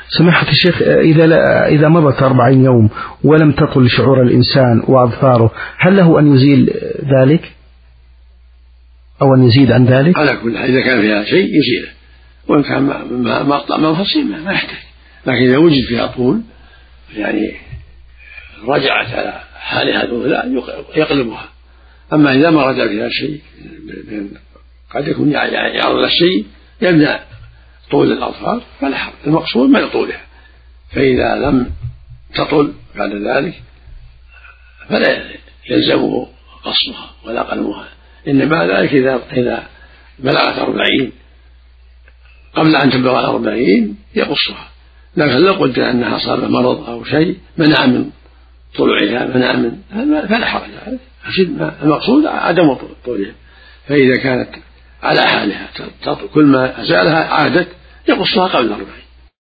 سماحة الشيخ، إذا مضت 40 يوم ولم تطل شعور الإنسان وأظفاره، هل له أن يزيل ذلك أو أن يزيد عن ذلك؟ على كل حال إذا كان فيها شيء يزيله، وإن كان مقطع منفصل ما يحتاج، لكن إذا وجد فيها طول يعني رجعت على حالها الأولى يقلبها. أما إذا ما رجع فيها شيء قد يكون يعرض الشيء يمنع طول الأظفار فلا حرج، المقصود منع طولها. فإذا لم تطل بعد ذلك فلا يلزمه قصها ولا قلمها، إنما ذلك إذا بلغت 40 قبل أن تبلغ 40 يقصها. لكن لو قلت أنها صار مرض أو شيء منع من طلوعها فلا حرج عليه، المقصود عدم طولها. فإذا كانت على حالها كل ما أزالها عادت يقصها قبل 40.